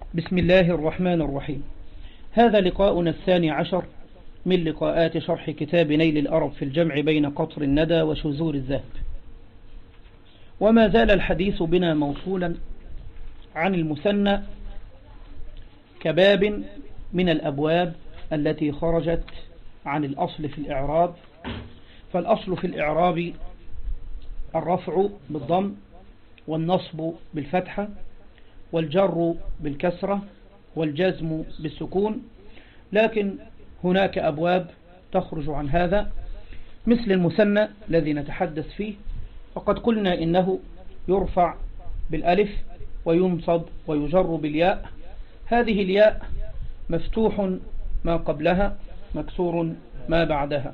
بسم الله الرحمن الرحيم. هذا لقاؤنا 12 من لقاءات شرح كتاب نيل الأرب في الجمع بين قطر الندى وشذور الذهب، وما زال الحديث بنا موصولا عن المثنى كباب من الأبواب التي خرجت عن الأصل في الإعراب. فالأصل في الإعراب الرفع بالضم، والنصب بالفتحة، والجر بالكسرة، والجزم بالسكون، لكن هناك أبواب تخرج عن هذا مثل المثنى الذي نتحدث فيه. فقد قلنا إنه يرفع بالألف وينصب ويجر بالياء. هذه الياء مفتوح ما قبلها مكسور ما بعدها.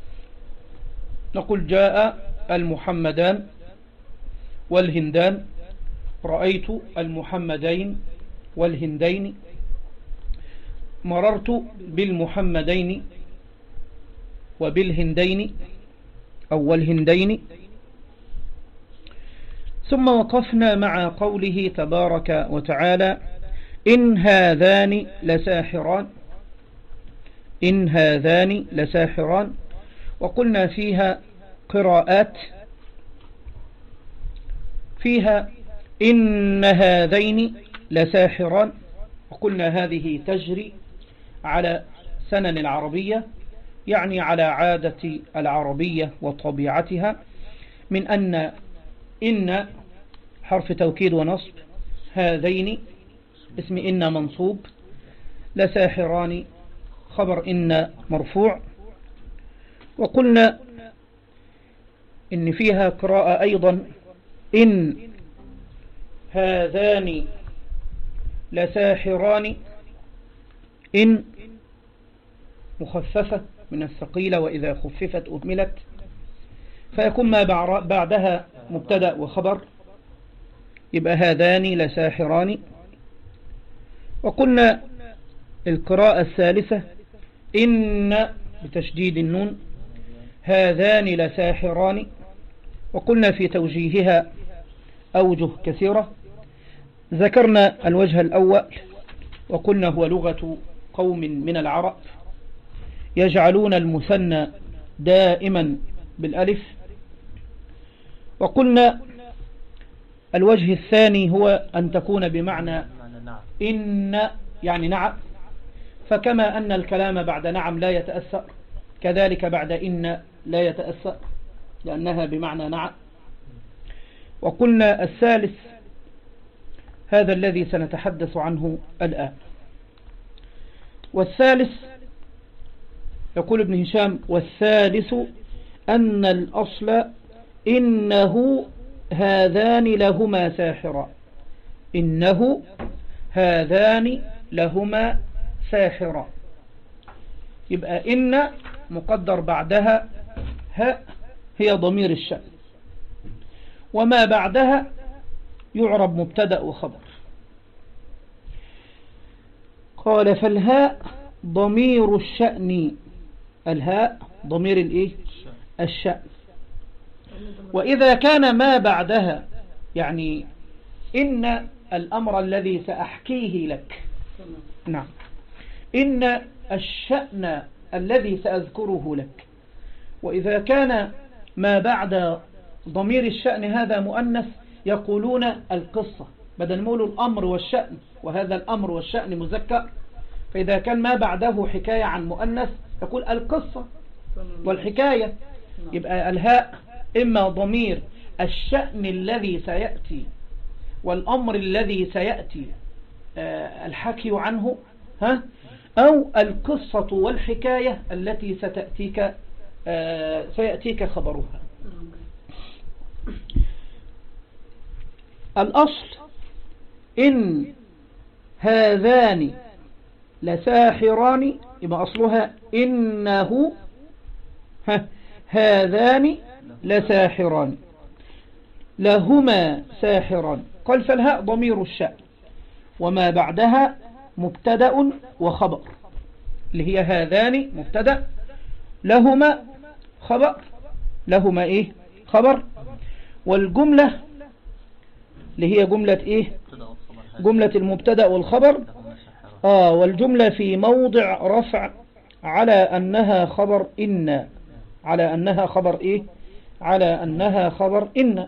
نقول جاء المحمدان والهندان، رأيت المحمدين والهندين، مررت بالمحمدين وبالهندين أو والهندين. ثم وقفنا مع قوله تبارك وتعالى إن هذان لساحران، إن هذان لساحران، وقلنا فيها قراءات، فيها إن هذين لساحران، وقلنا هذه تجري على سنن العربية، يعني على عادة العربية وطبيعتها، من أن إن حرف توكيد ونصب، هذين اسم إن منصوب، لساحران خبر إن مرفوع. وقلنا إن فيها قراءة أيضا إن هذان لساحران، إن مخففة من الثقيلة، وإذا خففت أهملت، فيكون ما بعدها مبتدأ وخبر، يبقى هذان لساحران. وقلنا القراءة الثالثة إن بتشديد النون، هذان لساحران، وقلنا في توجيهها أوجه كثيرة. ذكرنا الوجه الأول وقلنا هو لغة قوم من العرب يجعلون المثنى دائما بالألف. وقلنا الوجه الثاني هو أن تكون بمعنى إن، يعني نعم، فكما أن الكلام بعد نعم لا يتأثر، كذلك بعد إن لا يتأثر لأنها بمعنى نعم. وقلنا الثالث هذا الذي سنتحدث عنه الآن. والثالث يقول ابن هشام والثالث أن الأصل إنه هذان لهما ساحران، إنه هذان لهما ساحران، يبقى إن مقدر بعدها ها هي ضمير الشأن، وما بعدها يعرب مبتدأ وخبر. قال فالهاء ضمير الشأن، الهاء ضمير الايه؟ الشأن. وإذا كان ما بعدها، يعني إن الأمر الذي سأحكيه لك، نعم، إن الشأن الذي سأذكره لك، وإذا كان ما بعد ضمير الشأن هذا مؤنث يقولون القصة، بدل نقول الأمر والشأن، وهذا الأمر والشأن مذكر، فإذا كان ما بعده حكاية عن مؤنث يقول القصة والحكاية. يبقى الهاء إما ضمير الشأن الذي سيأتي والأمر الذي سيأتي الحكي عنه، أو القصة والحكاية التي سيأتيك خبرها. الأصل إن هذان لساحران، يبقى أصلها إنه هذان لساحران لهما ساحران. قال فالهاء ضمير الشأن، وما بعدها مبتدأ وخبر، اللي هي هذان مبتدأ، لهما خبر، لهما إيه؟ خبر. والجملة اللي هي جملة إيه؟ جملة المبتدأ والخبر. والجملة في موضع رفع على أنها خبر إن، على أنها خبر إيه؟ على أنها خبر إن.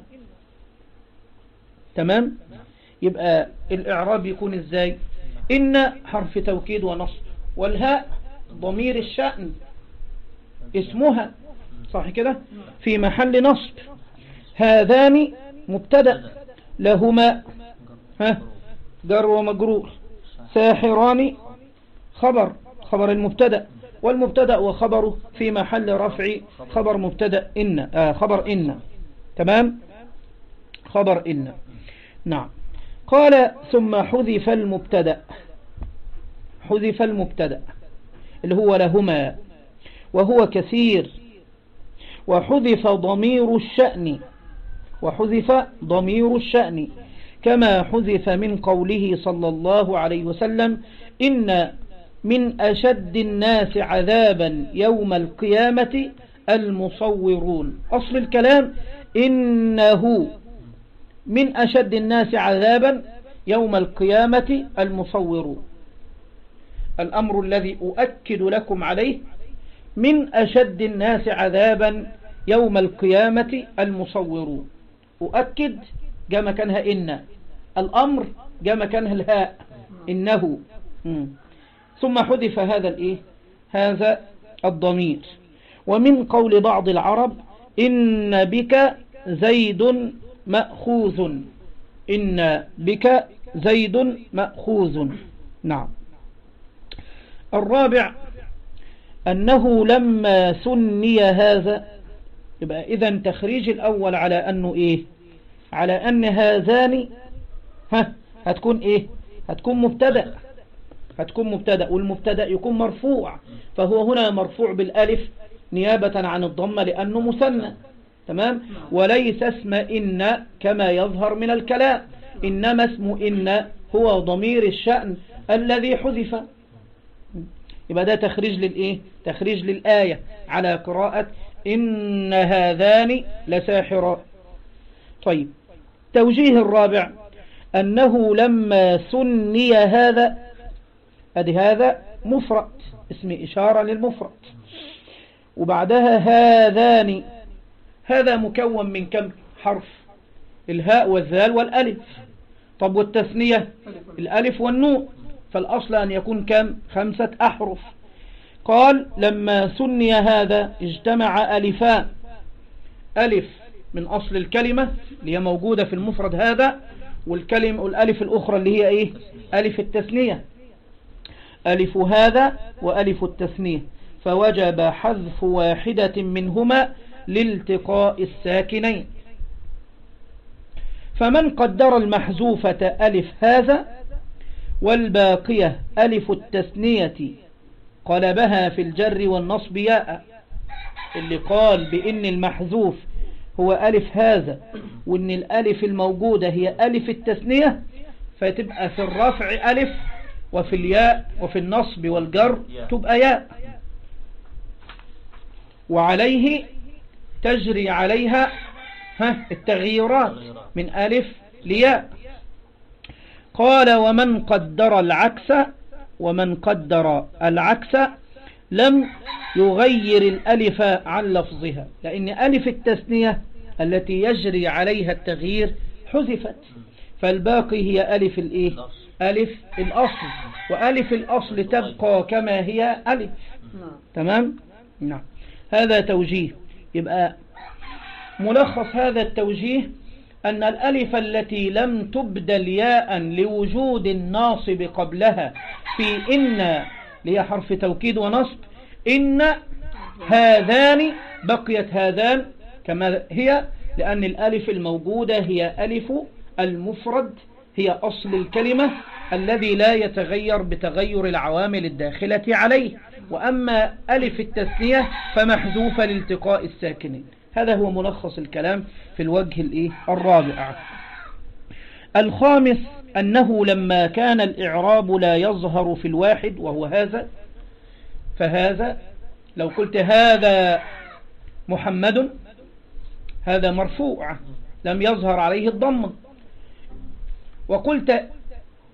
تمام. يبقى الإعراب يكون إزاي؟ إن حرف توكيد ونصب، والهاء ضمير الشأن اسمها، صح كده، في محل نصب. هذان مبتدأ، لهما جر ومجرور. ساحران خبر المبتدأ، والمبتدأ وخبره في محل رفع خبر مبتدأ إن، خبر إن. تمام، خبر إن. نعم. قال ثم حذف المبتدأ، حذف المبتدأ اللي هو لهما وهو كثير، وحذف ضمير الشأن، وحذف ضمير الشأن كما حذف من قوله صلى الله عليه وسلم إن من أشد الناس عذابا يوم القيامة المصورون. أصل الكلام إنه من أشد الناس عذابا يوم القيامة المصورون. الأمر الذي أؤكد لكم عليه من أشد الناس عذابا يوم القيامة المصورون. أؤكد جاء مكانها إن، الأمر جاء مكانها الهاء إنه. ثم حذف هذا الإيه؟ هذا الضمير. ومن قول بعض العرب إن بك زيد مأخوذ، إن بك زيد مأخوذ. نعم. الرابع أنه لما ثني هذا، يبقى إذن تخريج الأول على أنه إيه؟ على أن هذان هتكون إيه؟ هتكون مبتدأ، هتكون مبتدأ، والمبتدأ يكون مرفوع، فهو هنا مرفوع بالألف نيابة عن الضمة لأنه مثنى. تمام. وليس اسم إن كما يظهر من الكلام، إنما اسم إن هو ضمير الشأن الذي حذف. يبقى ده تخريج للإيه؟ تخريج للآية على قراءة إن هذان لساحران. طيب، توجيه الرابع أنه لما ثني هذا، أدي هذا مفرد، اسم إشارة للمفرد، وبعدها هذان، هذا مكون من كم حرف؟ الهاء والذال والألف. طب والتثنية؟ الألف والنون، فالأصل أن يكون كم؟ 5 أحرف. قال لما ثني هذا اجتمع ألفان، ألف من أصل الكلمة اللي هي موجودة في المفرد هذا، والألف الأخرى اللي هي إيه؟ ألف التثنية، ألف هذا وألف التثنية، فوجب حذف واحدة منهما لالتقاء الساكنين. فمن قدر المحذوفة ألف هذا والباقية ألف التثنية قلبها في الجر والنصب ياء، اللي قال بإن المحذوف هو ألف هذا وإن الألف الموجودة هي ألف التثنية، فتبقى في الرفع ألف، وفي الياء وفي النصب والجر تبقى ياء، وعليه تجري عليها التغييرات من ألف لياء. قال ومن قدر العكس، ومن قدر العكس لم يغير الألف عن لفظها، لأن ألف التثنية التي يجري عليها التغيير حذفت، فالباقي هي ألف الإيه؟ ألف الأصل، وألف الأصل تبقى كما هي ألف. تمام؟ نعم. هذا توجيه. يبقى ملخص هذا التوجيه أن الألف التي لم تبدل ياء لوجود الناصب قبلها في إن لهي حرف توكيد ونصب، إن هذان بقيت هذان كما هي، لأن الألف الموجودة هي ألف المفرد، هي أصل الكلمة الذي لا يتغير بتغير العوامل الداخلة عليه، وأما ألف التثنية فمحذوفة لالتقاء الساكنين. هذا هو ملخص الكلام في الوجه الرابع. الخامس أنه لما كان الإعراب لا يظهر في الواحد وهو هذا، فهذا لو قلت هذا محمد، هذا مرفوع لم يظهر عليه الضمة، وقلت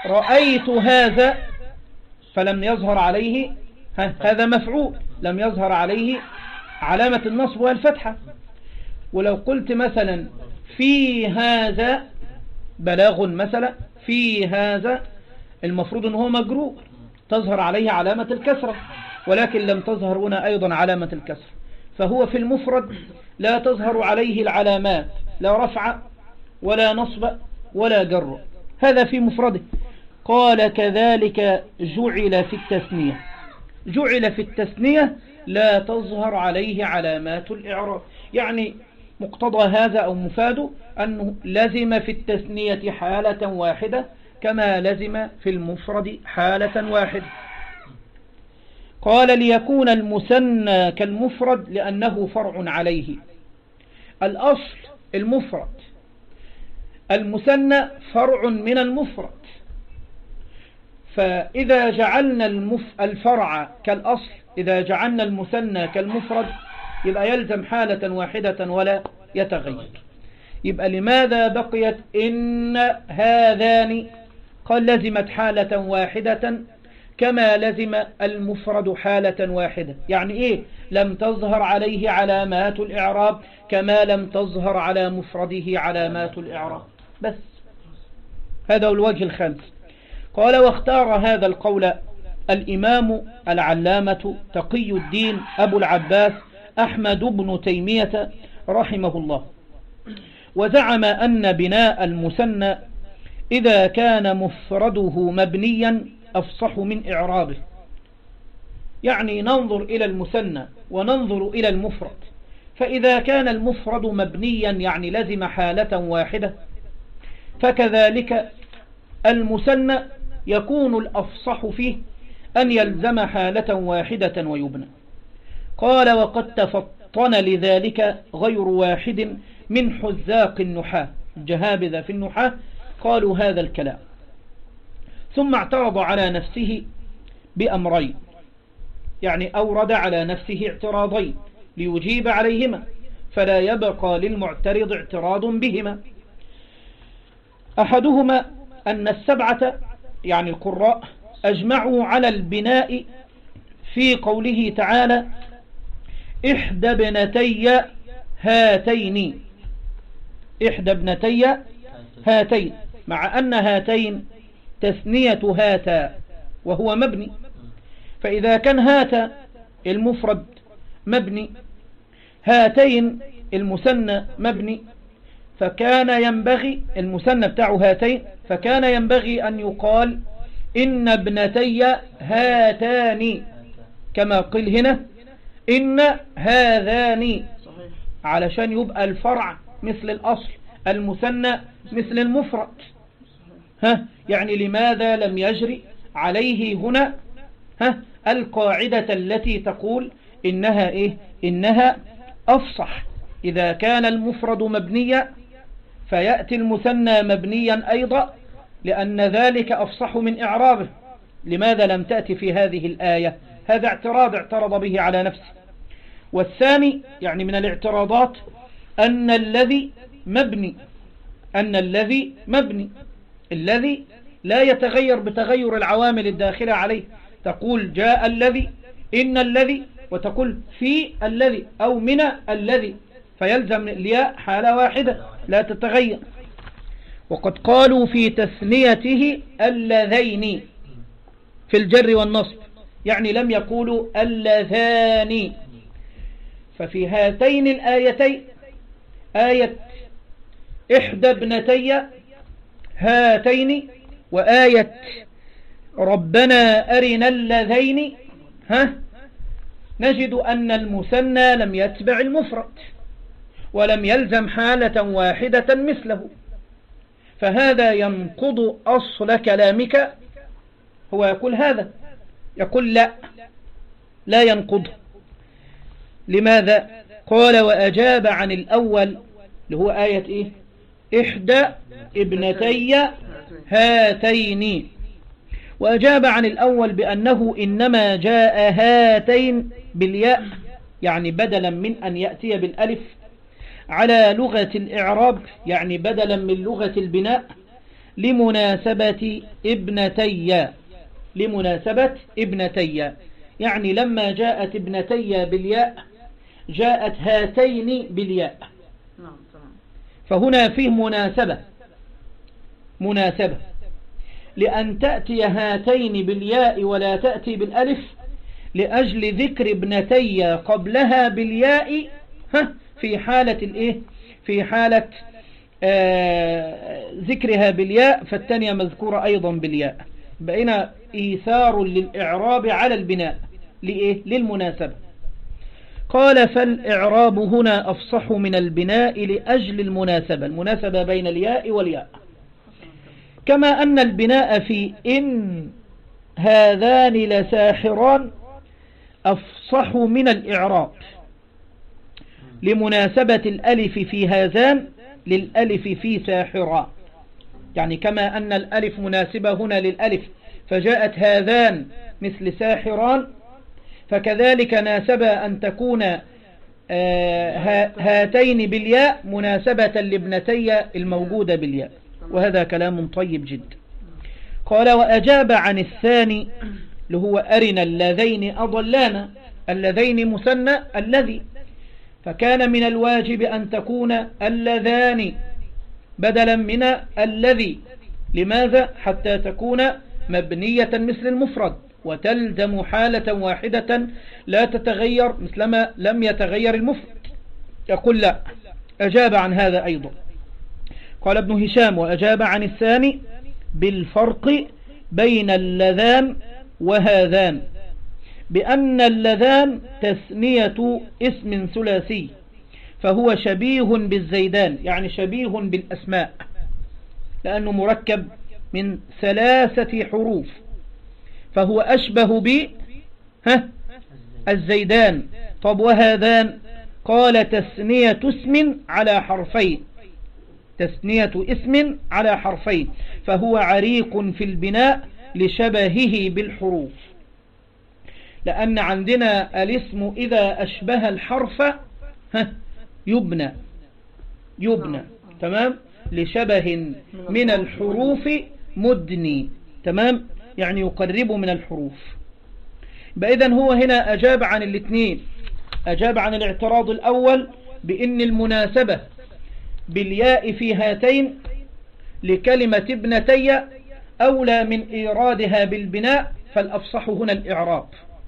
رأيت هذا فلم يظهر عليه هذا مفعول، لم يظهر عليه علامة النصب والفتحة. ولو قلت مثلا في هذا بلاغ مثلا، في هذا المفروض أنه مجرور تظهر عليه علامة الكسرة، ولكن لم تظهر هنا أيضا علامة الكسرة، فهو في المفرد لا تظهر عليه العلامات، لا رفع ولا نصب ولا جر، هذا في مفرده. قال كذلك جعل في التثنية، جعل في التثنية لا تظهر عليه علامات الإعراب، يعني مقتضى هذا أو مفاده أنه لزم في التثنية حالة واحدة كما لزم في المفرد حالة واحدة. قال ليكون المثنى كالمفرد لأنه فرع عليه. الأصل المفرد، المثنى فرع من المفرد، فإذا جعلنا الفرع كالأصل، إذا جعلنا المثنى كالمفرد يبقى يلزم حالة واحدة ولا يتغير. يبقى لماذا بقيت إن هذان؟ قال لزمت حالة واحدة كما لزم المفرد حالة واحدة. يعني إيه؟ لم تظهر عليه علامات الإعراب كما لم تظهر على مفرده علامات الإعراب. بس هذا هو الوجه الخامس. قال واختار هذا القول الإمام العلامة تقي الدين أبو العباس أحمد بن تيمية رحمه الله، وزعم أن بناء المثنى إذا كان مفرده مبنيا أفصح من إعرابه. يعني ننظر إلى المثنى وننظر إلى المفرد، فإذا كان المفرد مبنيا يعني لزم حالة واحدة، فكذلك المثنى يكون الأفصح فيه أن يلزم حالة واحدة ويبنى. قال وقد تفطن لذلك غير واحد من حذاق النحاة، الجهابذة في النحاة قالوا هذا الكلام. ثم اعترض على نفسه بأمرين، يعني أورد على نفسه اعتراضين ليجيب عليهما، فلا يبقى للمعترض اعتراض بهما. أحدهما أن السبعة يعني القراء أجمعوا على البناء في قوله تعالى إحدى ابنتي هاتين، إحدى ابنتي هاتين، مع أن هاتين تثنية هاتا وهو مبني، فإذا كان هاتا المفرد مبني، هاتين المثنى مبني، فكان ينبغي المثنى بتاعه هاتين، فكان ينبغي أن يقال إن ابنتي هاتان، كما قل هنا إن هذان، علشان يبقى الفرع مثل الأصل، المثنى مثل المفرد. يعني لماذا لم يجري عليه هنا القاعدة التي تقول إنها إيه؟ إنها أفصح. إذا كان المفرد مبنيا فيأتي المثنى مبنيا أيضا، لأن ذلك أفصح من إعرابه. لماذا لم تأتي في هذه الآية؟ هذا اعتراض به على نفسه. والثاني يعني من الاعتراضات أن الذي مبني، أن الذي مبني، الذي لا يتغير بتغير العوامل الداخلة عليه، تقول جاء الذي، إن الذي، وتقول في الذي أو من الذي، فيلزم الياء حالة واحدة لا تتغير. وقد قالوا في تثنيته اللذين في الجر والنصب، يعني لم يقولوا اللذان. ففي هاتين الآيتين، آية إحدى ابنتي هاتين وآية ربنا أرنا اللذين، نجد أن المثنى لم يتبع المفرد ولم يلزم حالة واحدة مثله، فهذا ينقض أصل كلامك. هو يقول هذا، يقول لا ينقض. لماذا؟ قال وأجاب عن الأول اللي هو آية إيه؟ إحدى ابنتي هاتين، وأجاب عن الأول بأنه إنما جاء هاتين بالياء، يعني بدلا من أن يأتي بالألف، على لغة الإعراب، يعني بدلا من لغة البناء، لمناسبة ابنتي. لمناسبة ابنتي يعني لما جاءت ابنتي بالياء جاءت هاتين بالياء، فهنا فيه مناسبة لأن تأتي هاتين بالياء ولا تأتي بالألف لأجل ذكر ابنتي قبلها بالياء في حالة الإيه؟ في حالة ذكرها بالياء، فالثانية مذكورة أيضا بالياء، بقينا إيثار للإعراب على البناء لإيه؟ للمناسبة. قال فالإعراب هنا أفصح من البناء لأجل المناسبة بين الياء والياء، كما أن البناء في إن هذان لساحران أفصح من الإعراب لمناسبة الألف في هذان للألف في ساحران، يعني كما أن الألف مناسبة هنا للألف فجاءت هذان مثل ساحران، فكذلك ناسب أن تكون هاتين بالياء مناسبة لابنتي الموجودة بالياء، وهذا كلام طيب جدا. قال وأجاب عن الثاني اللي هو أرنا اللذين أضلانا، اللذين مثنى الذي، فكان من الواجب أن تكون اللذان بدلا من الذي. لماذا؟ حتى تكون مبنية مثل المفرد وتلزم حالة واحدة لا تتغير مثلما لم يتغير المفرد. يقول لا، أجاب عن هذا أيضا. قال ابن هشام وأجاب عن الثاني بالفرق بين اللذان وهذان، بأن اللذان تثنية اسم ثلاثي فهو شبيه بالزيدان، يعني شبيه بالأسماء لأنه مركب من 3 حروف، فهو أشبه ب الزيدان. طب وهذان؟ قال تثنية اسم على حرفين، تثنية اسم على حرفين، فهو عريق في البناء لشبهه بالحروف، لأن عندنا الاسم إذا أشبه الحرف يبنى تمام، لشبه من الحروف مدني، تمام، يعني يقرب من الحروف. إذن هو هنا أجاب عن الاثنين، أجاب عن الاعتراض الأول بأن المناسبة بالياء في هاتين لكلمة ابنتي أولى من إيرادها بالبناء، فالأفصح هنا الإعراب.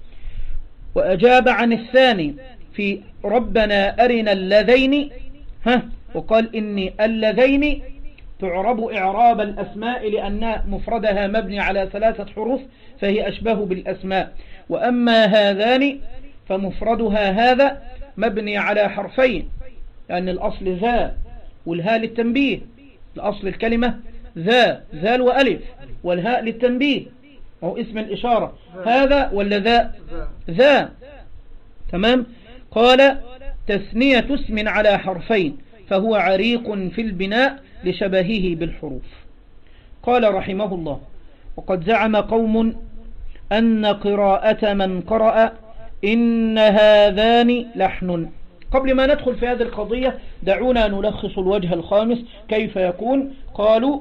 وأجاب عن الثاني في ربنا أرنا اللذين وقال إن اللذين تعرب إعراب الأسماء لأن مفردها مبني على 3 حروف فهي أشبه بالأسماء، وأما هذان فمفردها هذا مبني على حرفين، لأن الأصل ذا والهاء للتنبيه، الأصل الكلمة ذال وألف، والهاء للتنبيه أو اسم الإشارة، هذا ولا ذا تمام. قال تثنية اسم على حرفين فهو عريق في البناء لشبهه بالحروف. قال رحمه الله وقد زعم قوم أن قراءة من قرأ إن هذان لحن. قبل ما ندخل في هذه القضية دعونا نلخص الوجه الخامس كيف يكون. قالوا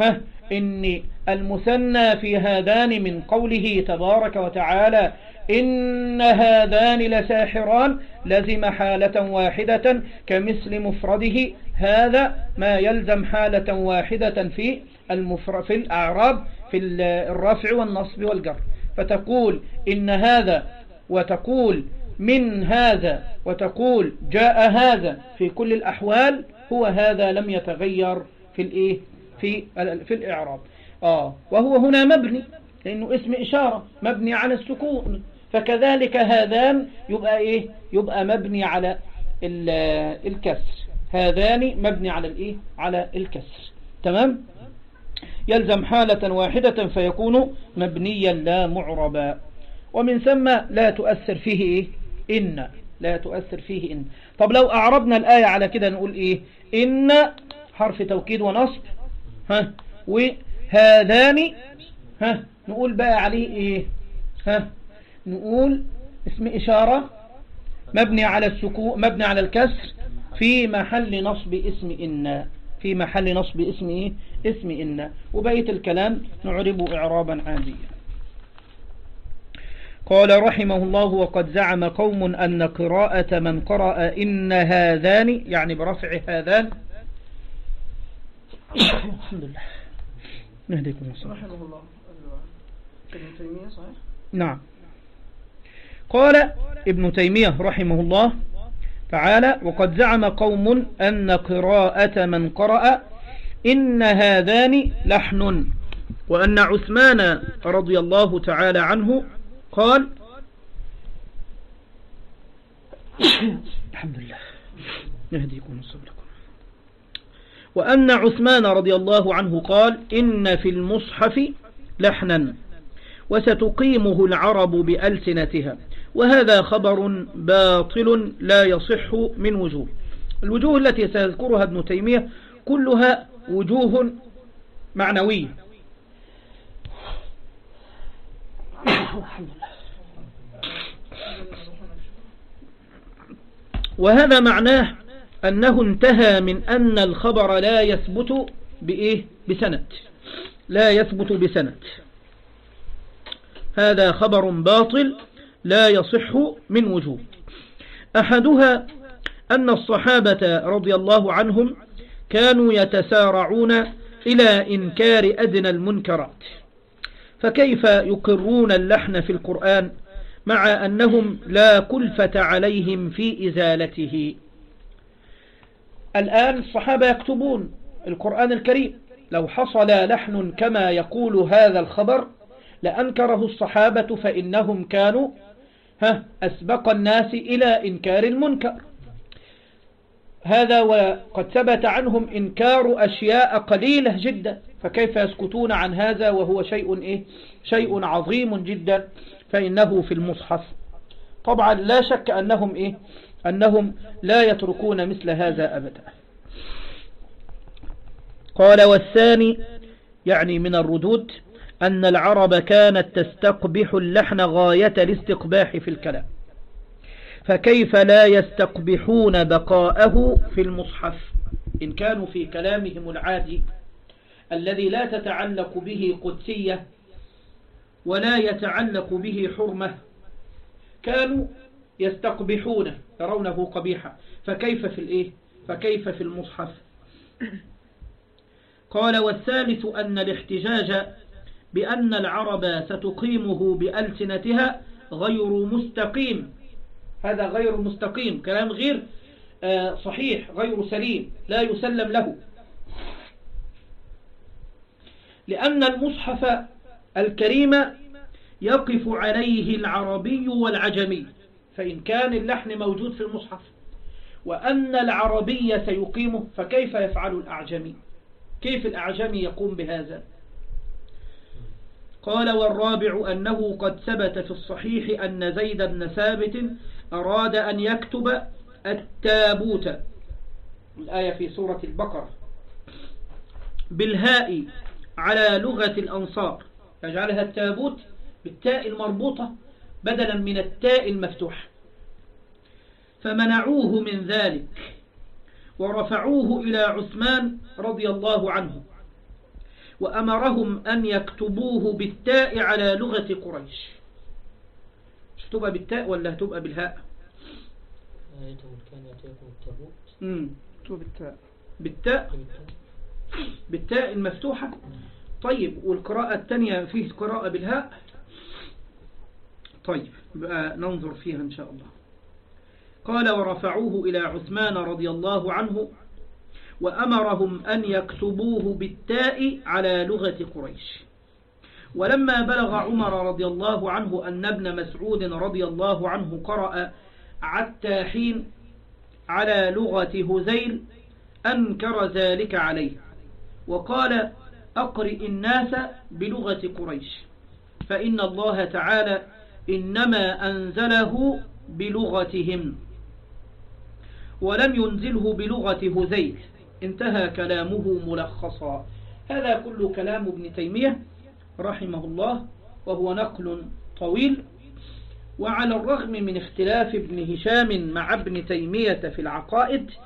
إن المثنى في هذان من قوله تبارك وتعالى إن هذان لساحران لزم حالة واحدة كمثل مفرده هذا ما يلزم حالة واحدة في في الأعراب في الرفع والنصب والجر، فتقول إن هذا وتقول من هذا وتقول جاء هذا، في كل الأحوال هو هذا لم يتغير في الإيه في الإعراب. وهو هنا مبني لأنه اسم إشارة مبني على السكون، فكذلك هذان يبقى إيه؟ يبقى مبني على الكسر، هذان مبني على الإيه؟ على الكسر، تمام. يلزم حالة واحدة فيكون مبنيا لا معربا، ومن ثم لا تؤثر فيه إيه؟ إن، لا تؤثر فيه إن. طب لو أعربنا الآية على كده نقول إيه؟ إن حرف توكيد ونصب، وهذان نقول بقى عليه إيه؟ نقول اسم إشارة مبني على السكون، مبني على الكسر في محل نصب اسم إن، في محل نصب اسم إيه؟ اسم إن، وبقية الكلام نعربه إعرابا عاديا. قال رحمه الله: وقد زعم قوم أن قراءة من قرأ إن هذان، يعني برفع هذان. الحمد لله. نهديكم الصلاة. رحمه الله ابن تيمية صحيح؟ نعم. قال ابن تيمية رحمه الله تعالى: وقد زعم قوم أن قراءة من قرأ إن هذان لحن، وأن عثمان رضي الله تعالى عنه قال الحمد لله يهديكم ويصلح، وأن عثمان رضي الله عنه قال: إن في المصحف لحنا وستقيمه العرب بألسنتها، وهذا خبر باطل لا يصح من وجوه. الوجوه التي سيذكرها ابن تيمية كلها وجوه معنوية. وهذا معناه أنه انتهى من أن الخبر لا يثبت بإيه؟ بسند، لا يثبت بسند. هذا خبر باطل لا يصح من وجوه. أحدها أن الصحابة رضي الله عنهم كانوا يتسارعون إلى إنكار أدنى المنكرات، فكيف يقرون اللحن في القرآن مع أنهم لا كلفة عليهم في إزالته؟ الآن الصحابة يكتبون القرآن الكريم، لو حصل لحن كما يقول هذا الخبر لأنكره الصحابة، فإنهم كانوا أسبق الناس إلى إنكار المنكر. هذا وقد ثبت عنهم إنكار أشياء قليلة جدا، فكيف يسكتون عن هذا وهو شيء عظيم جدا، فإنه في المصحف. طبعا لا شك أنهم لا يتركون مثل هذا أبدا. قال: والثاني، يعني من الردود، أن العرب كانت تستقبح اللحن غاية الاستقباح في الكلام، فكيف لا يستقبحون بقاءه في المصحف إن كانوا في كلامهم العادي الذي لا تتعلق به قدسية ولا يتعلق به حرمة، كانوا يستقبحونه يرونه قبيحا، فكيف في المصحف؟ قال: والثالث أن الاحتجاج بأن العرب ستقيمه بألسنتها غير مستقيم. هذا غير مستقيم، كلام غير صحيح، غير سليم، لا يسلم له، لأن المصحف الكريم يقف عليه العربي والعجمي، فإن كان اللحن موجود في المصحف وأن العربي سيقيمه، فكيف يفعل الأعجمي؟ كيف الأعجمي يقوم بهذا؟ قال: والرابع أنه قد ثبت في الصحيح أن زيد بن ثابت أراد أن يكتب التابوت، الآية في سورة البقرة، بالهاء على لغة الأنصار، يجعلها التابوت بالتاء المربوطة بدلا من التاء المفتوحة، فمنعوه من ذلك ورفعوه إلى عثمان رضي الله عنه، وأمرهم أن يكتبوه بالتاء على لغة قريش. مش هتبقى بالتاء ولا هتبقى بالهاء؟ كان يأتيكم التابوت بالتاء المفتوحة. طيب، والقراءة الثانية فيه قراءة بالهاء؟ طيب، بقى ننظر فيها إن شاء الله. قال: ورفعوه إلى عثمان رضي الله عنه وأمرهم أن يكتبوه بالتاء على لغة قريش. ولما بلغ عمر رضي الله عنه أن ابن مسعود رضي الله عنه قرأ عتاحين على لغة هذيل أنكر ذلك عليه، وقال: أقرئ الناس بلغة قريش، فإن الله تعالى إنما أنزله بلغتهم ولم ينزله بلغة هذيل. انتهى كلامه ملخصا. هذا كل كلام ابن تيمية رحمه الله، وهو نقل طويل. وعلى الرغم من اختلاف ابن هشام مع ابن تيمية في العقائد،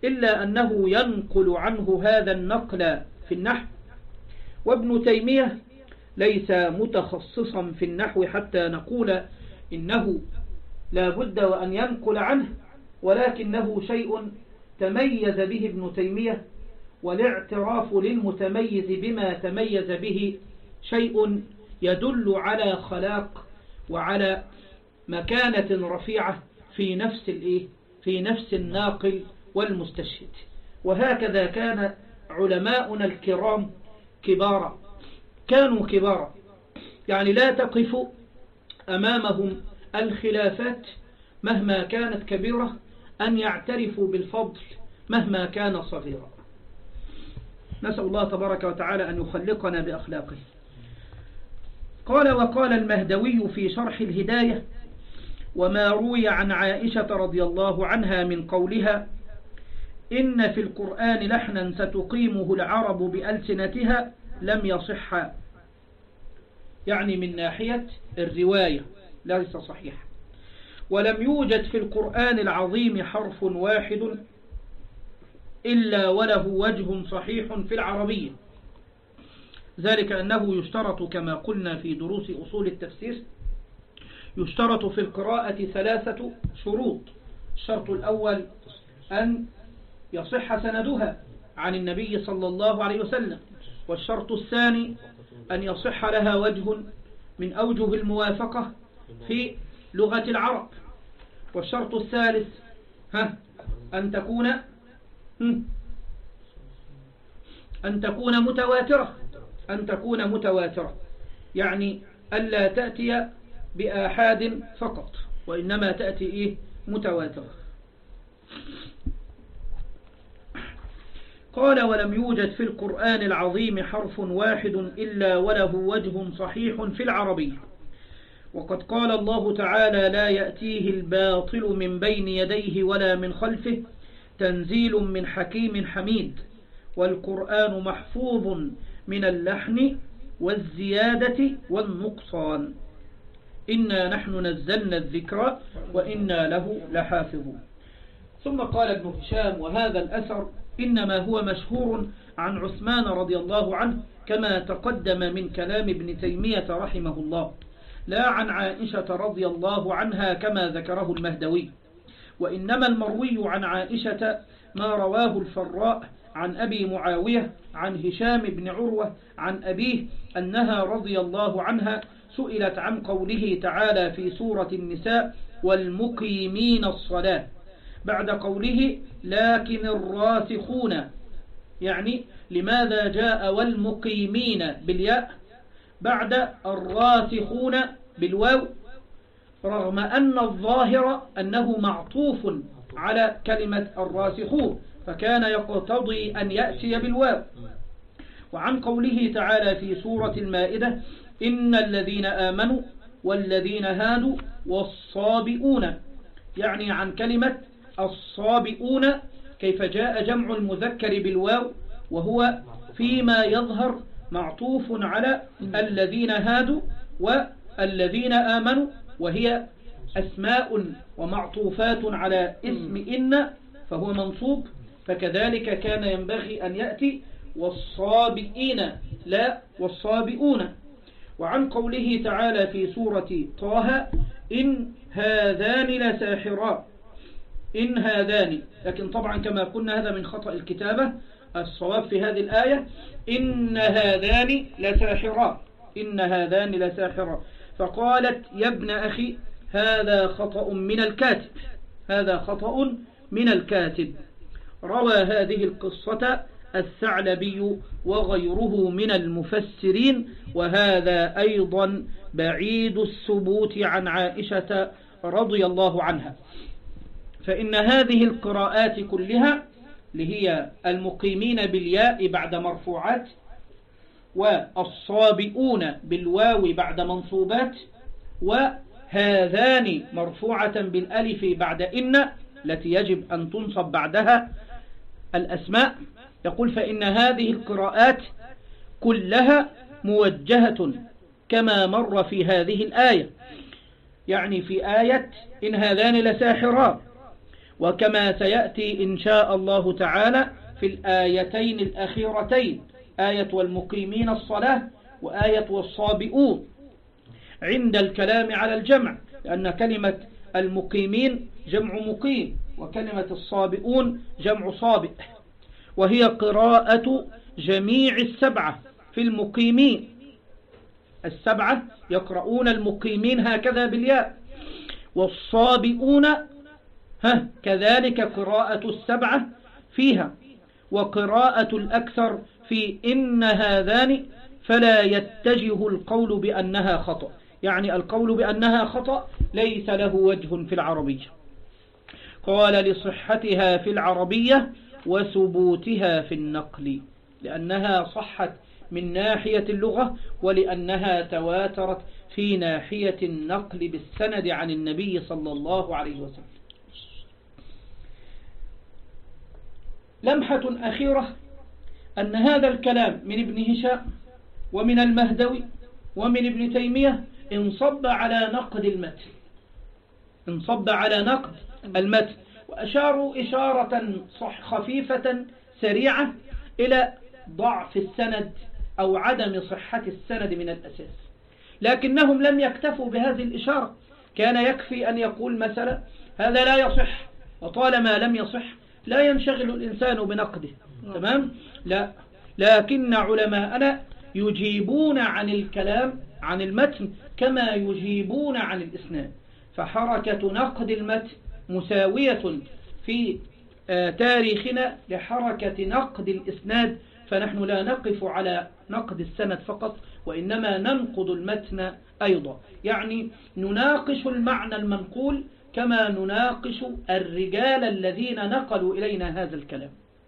إلا أنه ينقل عنه هذا النقل في النحو، وابن تيمية ليس متخصصا في النحو حتى نقول إنه لا بد وأن ينقل عنه، ولكنه شيء تميز به ابن تيمية، والاعتراف للمتميز بما تميز به شيء يدل على خلاق وعلى مكانة رفيعة في نفس الناقل والمستشهد. وهكذا كان علماؤنا الكرام كبارا، كانوا كبارا، يعني لا تقف أمامهم الخلافات مهما كانت كبيرة أن يعترفوا بالفضل مهما كان صغيرا. نسأل الله تبارك وتعالى أن يخلقنا بأخلاقه. قال: وقال المهدوي في شرح الهداية: وما روي عن عائشة رضي الله عنها من قولها: إن في القرآن لحنا ستقيمه العرب بألسنتها لم يصح، يعني من ناحية الرواية ليس صحيح. ولم يوجد في القرآن العظيم حرف واحد إلا وله وجه صحيح في العربية، ذلك أنه يشترط كما قلنا في دروس أصول التفسير، يشترط في القراءة 3 شروط. الشرط الأول أن يصح سندها عن النبي صلى الله عليه وسلم، والشرط الثاني أن يصح لها وجه من أوجه الموافقة في لغة العرب، والشرط الثالث أن تكون متواترة، يعني ألا تأتي بآحاد فقط، وإنما تأتي متواترة. قال: ولم يوجد في القرآن العظيم حرف واحد إلا وله وجه صحيح في العربية. وقد قال الله تعالى: لا يأتيه الباطل من بين يديه ولا من خلفه تنزيل من حكيم حميد، والقرآن محفوظ من اللحن والزيادة والنقصان، إنا نحن نزلنا الذكر وإنا له لحافظون. ثم قال ابن هشام: وهذا الأثر إنما هو مشهور عن عثمان رضي الله عنه كما تقدم من كلام ابن تيمية رحمه الله، لا عن عائشة رضي الله عنها كما ذكره المهدوي. وإنما المروي عن عائشة ما رواه الفراء عن أبي معاوية عن هشام بن عروة عن أبيه أنها رضي الله عنها سئلت عن قوله تعالى في سورة النساء: والمقيمين الصلاة، بعد قوله لكن الراسخون، يعني لماذا جاء والمقيمين بالياء بعد الراسخون بالواو، رغم أن الظاهر أنه معطوف على كلمة الراسخون، فكان يقتضي أن يأتي بالواو. وعن قوله تعالى في سورة المائدة: إن الذين آمنوا والذين هادوا والصابئون، يعني عن كلمة الصابئون كيف جاء جمع المذكر بالواو، وهو فيما يظهر معطوف على الذين هادوا والذين آمنوا، وهي أسماء ومعطوفات على اسم إن، فهو منصوب، فكذلك كان ينبغي أن يأتي والصابئين لا والصابئون. وعن قوله تعالى في سورة طه: إن هذان لساحران، إن هذان، لكن طبعا كما قلنا هذا من خطأ الكتابة، الصواب في هذه الآية إن هذان لساحران، إن هذان لساحران. فقالت: يا ابن أخي هذا خطأ من الكاتب، هذا خطأ من الكاتب. روى هذه القصة الثعلبي وغيره من المفسرين، وهذا أيضا بعيد الثبوت عن عائشة رضي الله عنها. فإن هذه القراءات كلها لهي المقيمين بالياء بعد مرفوعات، والصابئون بالواو بعد منصوبات، وهذان مرفوعة بالألف بعد إن التي يجب أن تنصب بعدها الأسماء. يقول: فإن هذه القراءات كلها موجهة كما مر في هذه الآية، يعني في آية إن هذان لساحران، وكما سيأتي إن شاء الله تعالى في الآيتين الأخيرتين، آية والمقيمين الصلاة وآية والصابئون، عند الكلام على الجمع، لأن كلمة المقيمين جمع مقيم، وكلمة الصابئون جمع صابئ، وهي قراءة جميع السبعة في المقيمين. السبعة يقرؤون المقيمين هكذا بالياء، والصابئون كذلك قراءة السبعة فيها، وقراءة الأكثر في إن هذان، فلا يتجه القول بأنها خطأ، يعني القول بأنها خطأ ليس له وجه في العربية. قال لصحتها في العربية وثبوتها في النقل، لأنها صحت من ناحية اللغة، ولأنها تواترت في ناحية النقل بالسند عن النبي صلى الله عليه وسلم. لمحة أخيرة أن هذا الكلام من ابن هشام ومن المهدوي ومن ابن تيمية انصب على نقد المتن، انصب على نقد المتن، وأشاروا إشارة خفيفة سريعة إلى ضعف السند أو عدم صحة السند من الأساس، لكنهم لم يكتفوا بهذه الإشارة. كان يكفي أن يقول مثلا هذا لا يصح، وطالما لم يصح لا ينشغل الإنسان بنقده، تمام؟ لا، لكن علماءنا يجيبون عن الكلام عن المتن كما يجيبون عن الإسناد، فحركة نقد المتن مساوية في تاريخنا لحركة نقد الإسناد، فنحن لا نقف على نقد السند فقط، وإنما ننقد المتن أيضا، يعني نناقش المعنى المنقول كما نناقش الرجال الذين نقلوا إلينا هذا الكلام.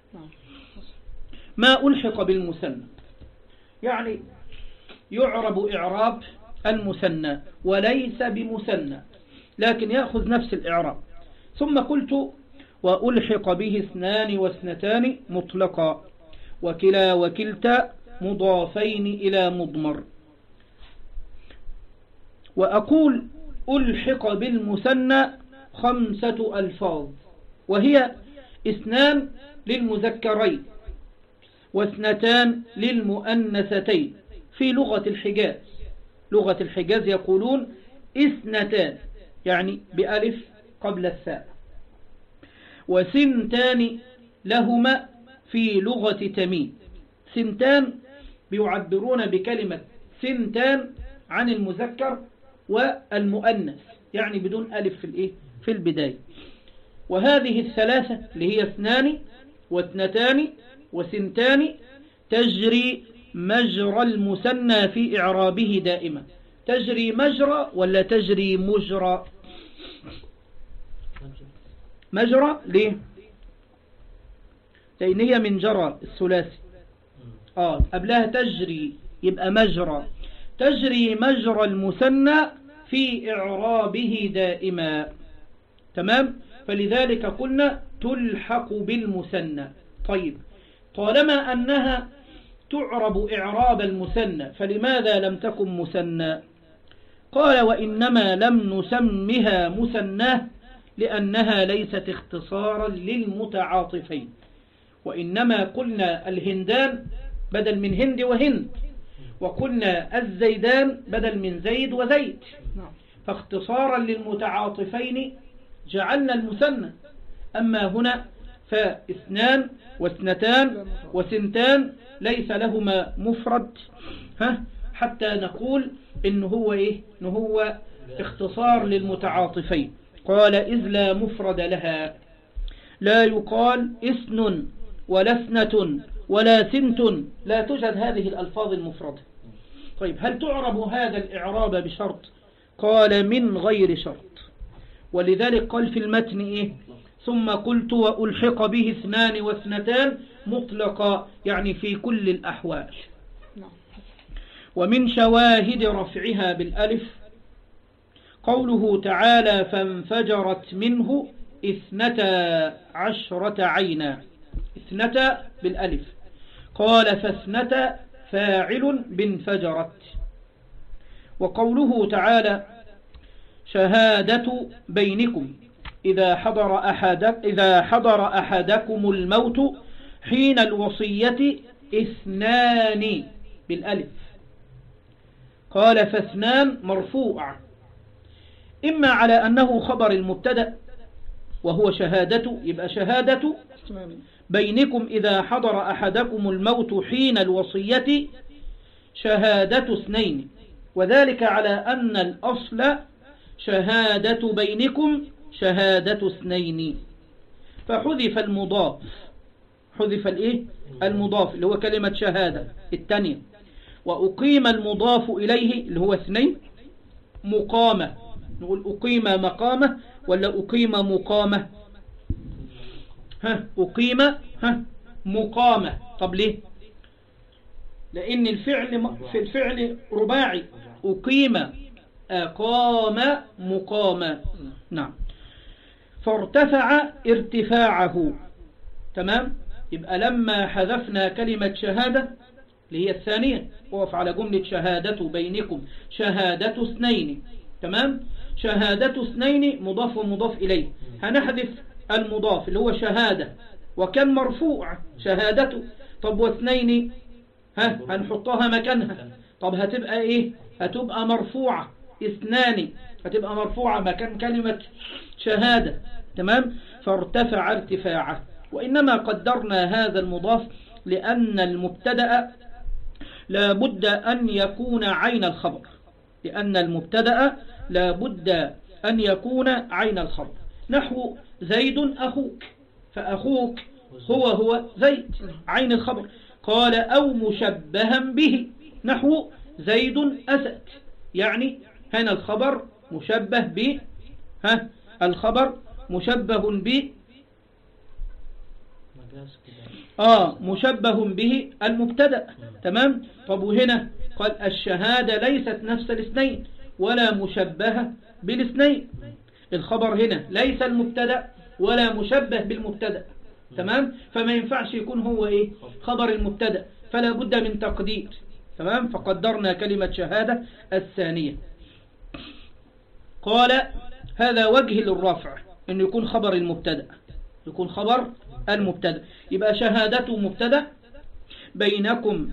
ما ألحق بالمثنى، يعني يعرب إعراب المثنى وليس بمثنى، لكن يأخذ نفس الإعراب. ثم قلت وألحق به اثنان واثنتان مطلقا، وكلا وكلتا مضافين إلى مضمر. وأقول ألحق بالمثنى 5 ألفاظ، وهي 2 للمذكرين و2 للمؤنثتين في لغة الحجاز. لغة الحجاز يقولون 2، يعني بألف قبل الثاء، و2 لهما في لغة تميم. 2 بيعبرون بكلمة 2 عن المذكر والمؤنث، يعني بدون ألف في البداية. وهذه 3 اللي هي 2 و2 و2 تجري مجرى المثنى في إعرابه دائما. تجري مجرى ولا تجري مجرى؟ مجرى ليه؟ لأن هي من جرى الثلاثي، قبلها تجري يبقى مجرى. تجري مجرى المثنى في إعرابه دائما، تمام؟ فلذلك قلنا تلحق بالمثنى. طيب، طالما أنها تعرب إعراب المثنى فلماذا لم تكن مثنى؟ قال وإنما لم نسمها مثنى لأنها ليست اختصارا للمتعاطفين، وإنما قلنا الهندان بدل من هند وهند، وقلنا الزيدان بدل من زيد وزيد، فاختصارا للمتعاطفين جعلنا المثنى. أما هنا ف2 و2 و2 ليس لهما مفرد، حتى نقول إنه هو إنه هو اختصار للمتعاطفين. قال إذ لا مفرد لها، لا يقال إثن ولا اثنة ولا ثنت، لا توجد هذه الألفاظ المفردة. طيب، هل تعرب هذا الإعراب بشرط؟ قال من غير شرط، ولذلك قال في المتن ثم قلت وألحق به 2 و2 مطلقا، يعني في كل الأحوال. ومن شواهد رفعها بالألف قوله تعالى فانفجرت منه 12 عينا. 2 بالألف، قال ف2 فاعل بانفجرت. وقوله تعالى شهادة بينكم إذا حضر أحدكم الموت حين الوصية اثنان بالألف. قال فاثنان مرفوع إما على أنه خبر المبتدأ وهو شهادة، يبقى شهادة بينكم إذا حضر أحدكم الموت حين الوصية شهادة اثنين، وذلك على أن الأصل شهادة بينكم شهادة اثنين، فحذف المضاف، حذف المضاف اللي هو كلمة شهادة الثانية، وأقيم المضاف إليه اللي هو اثنين مقامة. نقول أقيم مقامة ولا أقيم مقامة؟ أقيم مقامة. طب ليه؟ لأن في الفعل رباعي، أقيم أقام مقاما. نعم. فارتفع ارتفاعه. تمام. يبقى لما حذفنا كلمة شهادة اللي هي الثانية، وقف على جملة شهادة بينكم شهادة اثنين. تمام. شهادة اثنين مضاف ومضاف إليه، هنحذف المضاف اللي هو شهادة وكان مرفوع شهادته. طب واثنين هنحطها مكانها. طب هتبقى ايه؟ هتبقى مرفوعة اثنان، هتبقى مرفوعة مكان كلمة شهادة. تمام. فارتفع ارتفاعه. وإنما قدرنا هذا المضاف لأن المبتدأ لا بد أن يكون عين الخبر، لأن المبتدأ لا بد أن يكون عين الخبر. نحو زيد أخوك، فأخوك هو زيد عين الخبر. قال أو مشبها به، نحو زيد أسد، يعني هنا الخبر مشبه ب الخبر مشبه ب مشبه به المبتدأ. تمام. طب وهنا قال الشهادة ليست نفس الاثنين ولا مشبهة بالاثنين. الخبر هنا ليس المبتدأ ولا مشبه بالمبتدأ. تمام. فما ينفعش يكون هو خبر المبتدأ، فلا بد من تقدير. تمام. فقدرنا كلمة شهادة الثانية. قال هذا وجه للرفع، أن يكون خبر المبتدأ، يكون خبر المبتدأ. يبقى شهادة مبتدأ بينكم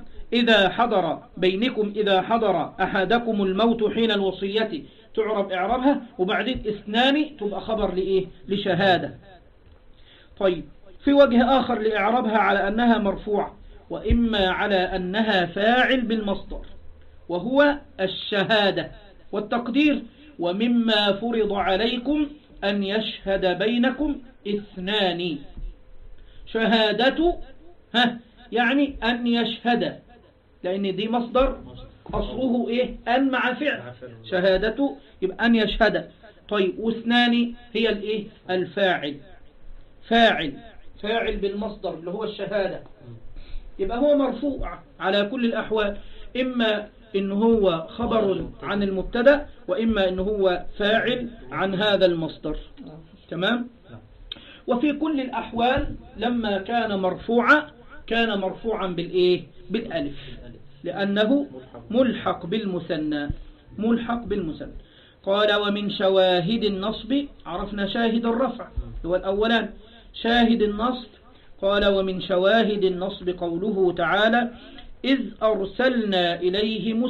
إذا حضر أحدكم الموت حين الوصية تعرب إعرابها، وبعدين اثنان تبقى خبر لشهادة. طيب في وجه آخر لإعرابها على أنها مرفوعة، وإما على أنها فاعل بالمصدر وهو الشهادة، والتقدير ومما فرض عليكم أن يشهد بينكم اثنان. شهادة يعني أن يشهد، لأن دي مصدر أصله أن مع فعل شهادة، يبقى أن يشهد. طيب واثنان هي الفاعل، فاعل بالمصدر اللي هو الشهادة، يبقى هو مرفوع على كل الأحوال، إما إن هو خبر عن المبتدأ، وإما إن هو فاعل عن هذا المصدر. تمام. وفي كل الأحوال لما كان مرفوعا كان مرفوعا بالألف، لأنه ملحق بالمثنى، قال ومن شواهد النصب، عرفنا شاهد الرفع هو الأولان، شاهد النصب. قال ومن شواهد النصب قوله تعالى إذ أرسلنا إليهم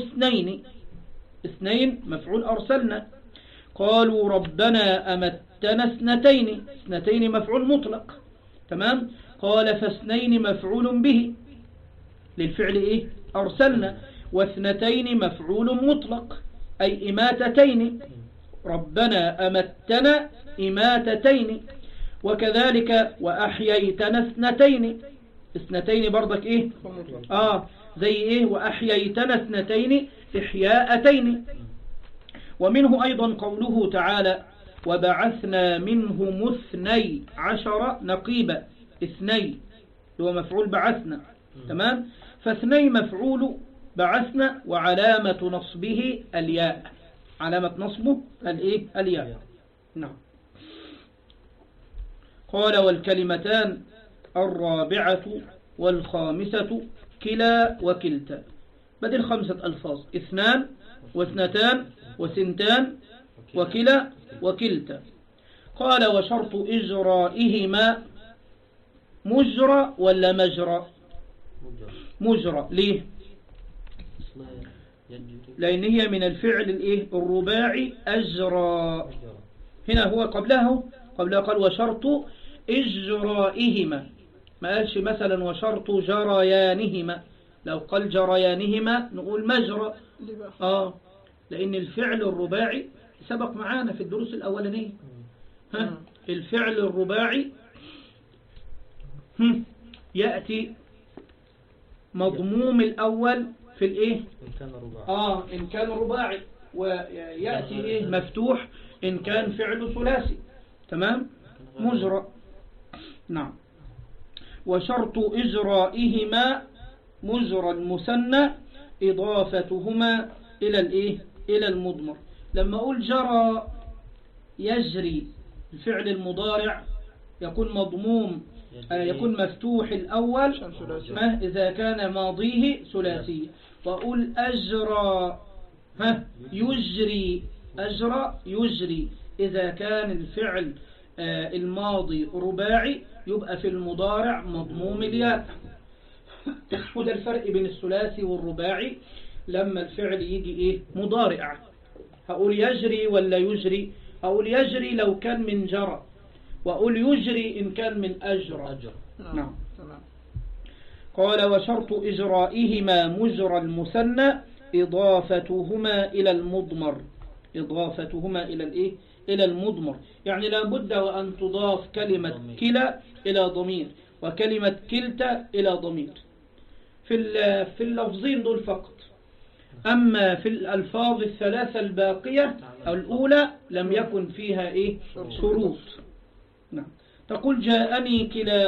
اثنين مفعول أرسلنا. قالوا ربنا أمتنا اثنتين مفعول مطلق. تمام. قال فاثنين مفعول به للفعل أرسلنا، واثنتين مفعول مطلق أي إماتتين. ربنا أمتنا إماتتين. وكذلك وأحييتنا اثنتين برضك زي وأحييتنا اثنتين إحياءتين. ومنه أيضا قوله تعالى وبعثنا منهم 12 نقيبا، اثنين هو مفعول بعثنا. تمام. فاثنين مفعول بعثنا، وعلامة نصبه الياء، علامة نصبه الياء. نعم. قال والكلمتان الرابعة والخامسة كلا وكلتا، بدل 5 ألفاظ، اثنان واثنتان وثنتان وكلا وكلتا. قال وشرط إجرائهما مجرى ولا مجرى؟ مجرى. ليه؟ لأن هي من الفعل الرباعي أجرى. هنا هو قبلها قال وشرط إجرائهما، ما قالش مثلا وشرط جريانهما. لو قال جريانهما نقول مجرى. لأن الفعل الرباعي سبق معانا في الدروس الأولانية. الفعل الرباعي يأتي مضموم الأول في إن كان رباعي، ويأتي مفتوح إن كان فعل ثلاثي. تمام. مجرى. نعم. وشرط إجرائهما مجرى المثنى إضافتهما إلى المضمر. لما أقول جرى يجري، الفعل المضارع يكون مضموم، يكون مفتوح الأول إذا كان ماضيه ثلاثي. وأقول أجرى يجري، أجرى يجري إذا كان الفعل الماضي رباعي يبقى في المضارع مضموم الياء. وده الفرق بين الثلاثي والرباعي. لما الفعل يجي مضارع هقول يجري ولا يجري؟ أقول يجري لو كان من جرى، وأقول يجري إن كان من أجرى. نعم. قال وشرط إجرائهما مجرى المثنى إضافتهما إلى المضمر. إضافتهما إلى المضمر، يعني لابد وأن تضاف كلمة كلا إلى ضمير وكلمة كلتا إلى ضمير في اللفظين دول فقط. أما في الألفاظ الثلاثة الباقية أو الأولى لم يكن فيها شروط. نعم. تقول جاءني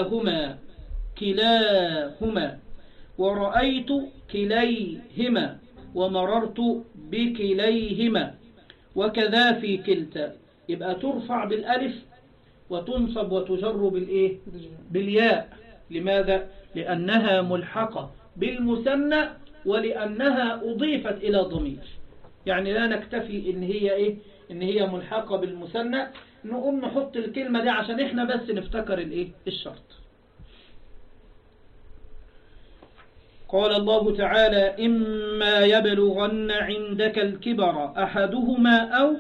كلاهما ورأيت كليهما ومررت بكليهما وكذا في كلتا. يبقى ترفع بالألف وتنصب وتجر بالياء. لماذا؟ لأنها ملحقة بالمثنى ولأنها أضيفت إلى ضمير. يعني لا نكتفي إن هي ملحقة بالمثنى، نقوم نحط الكلمة دي عشان إحنا بس نفتكر الشرط. قال الله تعالى إما يبلغن عندك الكبر أحدهما أو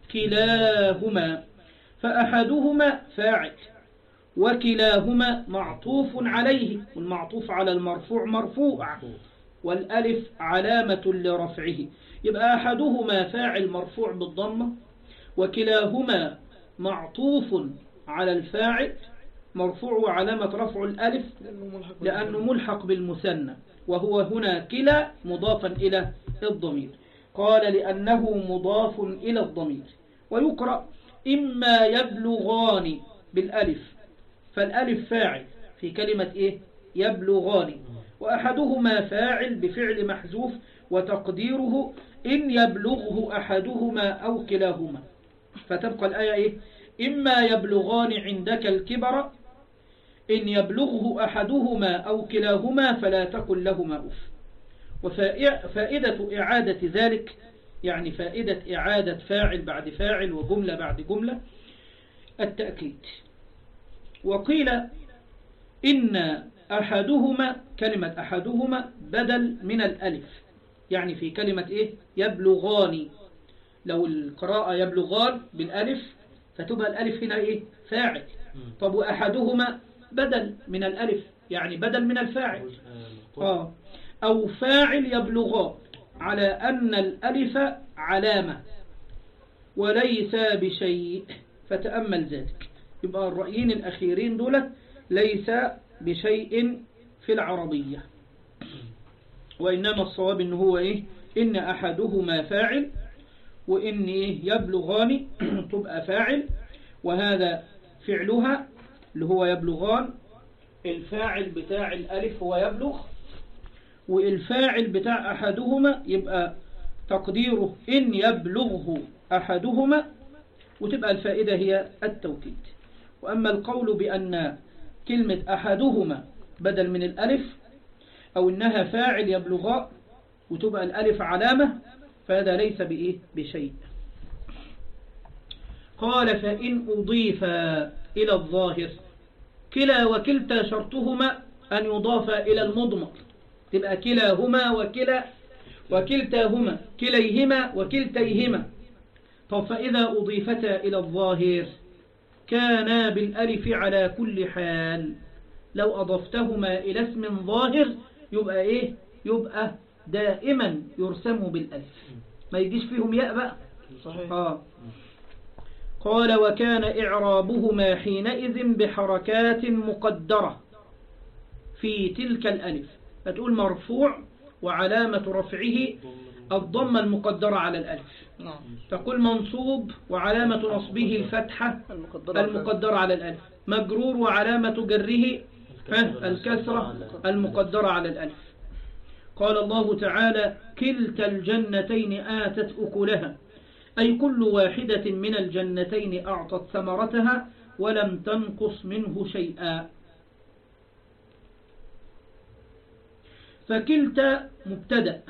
كلاهما، فأحدهما فاعل وكلاهما معطوف عليه، والمعطوف على المرفوع مرفوع والألف علامة لرفعه. يبقى أحدهما فاعل مرفوع بالضمة، وكلاهما معطوف على الفاعل مرفوع وعلامة رفع الألف لأنه ملحق بالمثنى، وهو هنا كلا مضافا إلى الضمير. قال لأنه مضاف إلى الضمير. ويقرأ إما يبلغان بالألف، فالألف فاعل في كلمة يبلغان، وأحدهما فاعل بفعل محذوف وتقديره إن يبلغه أحدهما أو كلاهما. فتبقى الآية إما يبلغان عندك الكبر إن يبلغه أحدهما أو كلاهما فلا تقل لهما أف. وفائدة إعادة ذلك، يعني فائدة إعادة فاعل بعد فاعل وجملة بعد جملة، التأكيد. وقيل إن أحدهما، كلمة أحدهما بدل من الألف، يعني في كلمة يبلغان، لو القراءة يبلغان بالألف فتبقى الألف هنا فاعل. طب وأحدهما بدل من الألف، يعني بدل من الفاعل. أو فاعل يبلغان على أن الألف علامة وليس بشيء، فتأمل ذلك. يبقى الرأيين الأخيرين دولت ليس بشيء في العربية، وإنما الصواب إنه هو إن أحدهما فاعل، وإن يبلغان تبقى فاعل، وهذا فعلها اللي هو يبلغان، الفاعل بتاع الألف هو يبلغ، والفاعل بتاع أحدهما يبقى تقديره إن يبلغه أحدهما، وتبقى الفائدة هي التوكيد. وأما القول بأن كلمة أحدهما بدل من الألف أو إنها فاعل يبلغاء وتبقى الألف علامة، فهذا ليس بشيء. قال فإن أضيف إلى الظاهر كلا وكلتا شرطهما أن يضاف إلى المضمر، تبقى كلاهما وكلتاهما كليهما وكلتيهما. طب فإذا أضيفتا إلى الظاهر كانا بالألف على كل حال، لو أضفتهما إلى اسم ظاهر يبقى إيه؟ يبقى دائما يرسم بالألف، ما يجيش فيهم ياء بقى. صحيح. قال وكان إعرابهما حينئذ بحركات مقدرة في تلك الألف، فتقول مرفوع وعلامة رفعه الضمة المقدرة على الألف، تقول منصوب وعلامة نصبه الفتحة المقدرة على الألف، مجرور وعلامة جره الكسرة المقدرة على الألف. قال الله تعالى كلتا الجنتين آتت أكلها، أي كل واحدة من الجنتين أعطت ثمرتها ولم تنقص منه شيئا. فكلتا مبتدأ،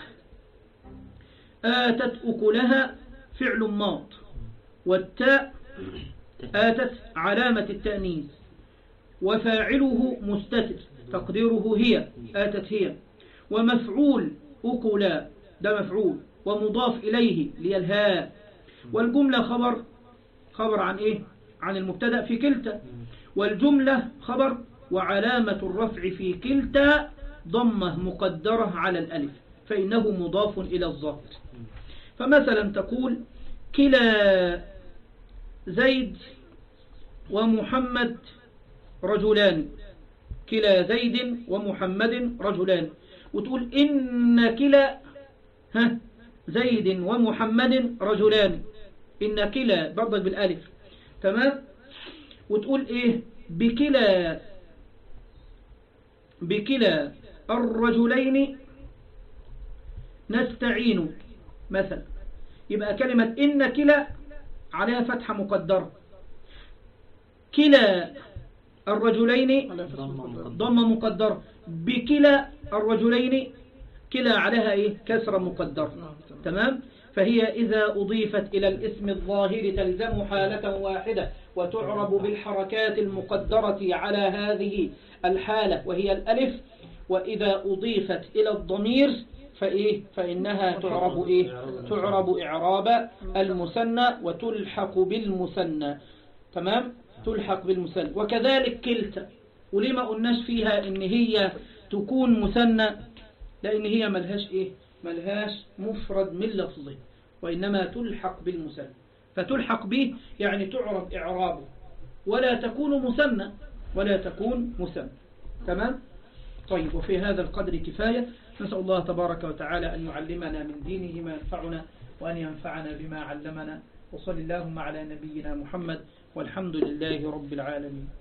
آتت أكلها فعل ماض، والتاء آتت علامة التأنيث، وفاعله مستتر تقديره هي، آتت هي، ومفعول أكلا ده مفعول ومضاف إليه ليلهاء، والجملة خبر عن إيه؟ عن المبتدأ في كلتا، والجملة خبر وعلامة الرفع في كلتا ضمة مقدرة على الألف فإنه مضاف إلى الظاهر. فمثلا تقول كلا زيد ومحمد رجلان، كلا زيد ومحمد رجلان، وتقول إن كلا زيد ومحمد رجلان، إن كلا برضك بالألف، تمام. وتقول إيه بكلا الرجلين نستعين مثلا، يبقى كلمة إن كلا عليها فتحة مقدرة، كلا الرجلين ضمة مقدرة، بكلا الرجلين كلا عليها إيه؟ كسرة مقدرة، تمام. فهي إذا أضيفت إلى الاسم الظاهر تلزم حالة واحدة وتعرب بالحركات المقدرة على هذه الحالة وهي الألف، وإذا أضيفت إلى الضمير فإنها تعرب تعرب إعراب المثنى وتلحق بالمثنى، تمام، تلحق بالمثنى. وكذلك كلتا، ولما قلناش فيها إن هي تكون مثنى؟ لأن هي ملهاش مفرد من لفظه، وإنما تلحق بالمثنى، فتلحق به يعني تعرب إعرابه ولا تكون مثنى، تمام. طيب، وفي هذا القدر كفاية. نسأل الله تبارك وتعالى أن يعلمنا من دينه ما ينفعنا وأن ينفعنا بما علمنا، وصل اللهم على نبينا محمد، والحمد لله رب العالمين.